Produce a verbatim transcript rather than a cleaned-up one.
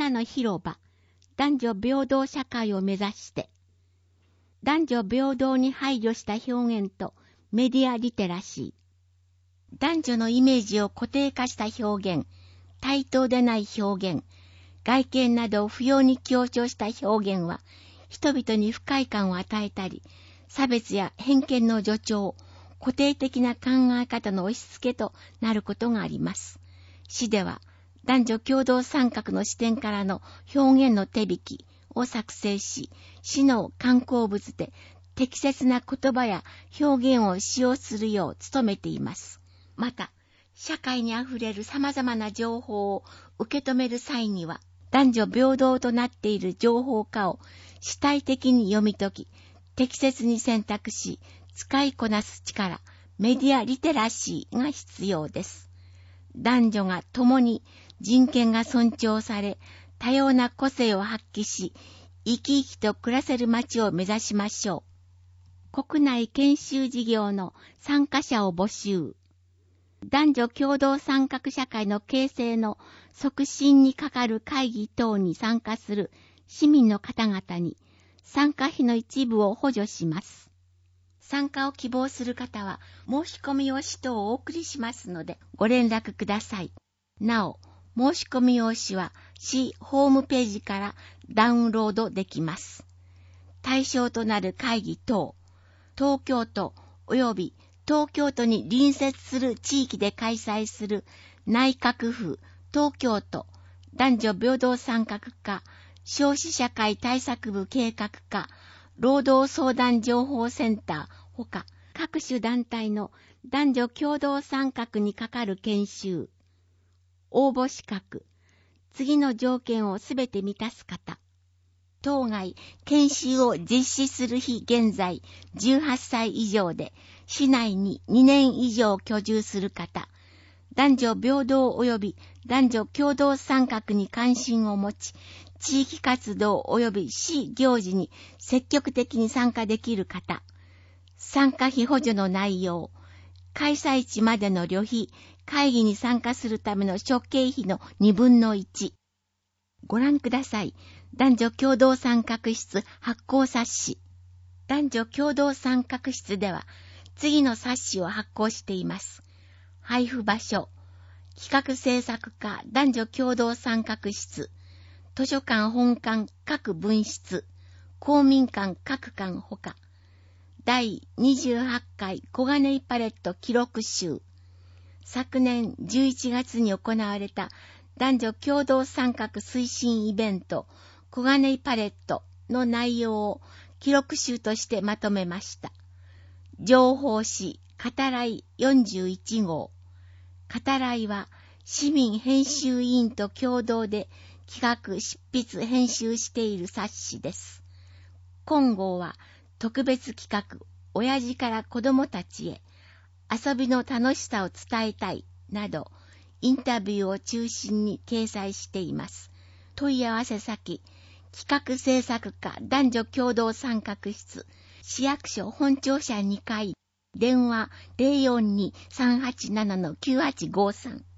らの広場、男女平等社会を目指して、男女平等に配慮した表現とメディアリテラシー、男女のイメージを固定化した表現、対等でない表現、外見などを不要に強調した表現は、人々に不快感を与えたり、差別や偏見の助長、固定的な考え方の押し付けとなることがあります。詩では、男女共同参画の視点からの表現の手引きを作成し、詩の刊行物で適切な言葉や表現を使用するよう努めています。また、社会にあふれる様々な情報を受け止める際には、男女平等となっている情報化を主体的に読み解き、適切に選択し、使いこなす力、メディアリテラシーが必要です。男女が共に人権が尊重され、多様な個性を発揮し、生き生きと暮らせる街を目指しましょう。国内研修事業の参加者を募集。男女共同参画社会の形成の促進にかかる会議等に参加する市民の方々に参加費の一部を補助します。参加を希望する方は申し込み用紙等をお送りしますのでご連絡ください。なお、申し込み用紙は市ホームページからダウンロードできます。対象となる会議等、東京都及び東京都に隣接する地域で開催する内閣府東京都男女平等参画課少子社会対策部計画課労働相談情報センターほか各種団体の男女共同参画にかかる研修、応募資格、次の条件をすべて満たす方、当該研修を実施する日現在じゅうはっさい以上で市内ににねん以上居住する方、男女平等及び男女共同参画に関心を持ち、地域活動及び市行事に積極的に参加できる方、参加費補助の内容、開催地までの旅費、会議に参加するための諸経費のにぶんのいち。ご覧ください。男女共同参画室発行冊子。男女共同参画室では次の冊子を発行しています。配布場所、企画制作課男女共同参画室、図書館本館各分室、公民館各館ほか、第にじゅうはちかい小金井パレット記録集、昨年じゅういちがつに行われた男女共同参画推進イベント小金井パレットの内容を記録集としてまとめました。情報誌語らいよんじゅういちごう。語らいは市民編集委員と共同で企画執筆編集している冊子です。今号は特別企画親父から子供たちへ遊びの楽しさを伝えたいなどインタビューを中心に掲載しています。問い合わせ先企画制作課男女共同参画室市役所本庁舎にかい電話 ゼロよんに さんはちなな きゅうはちごさん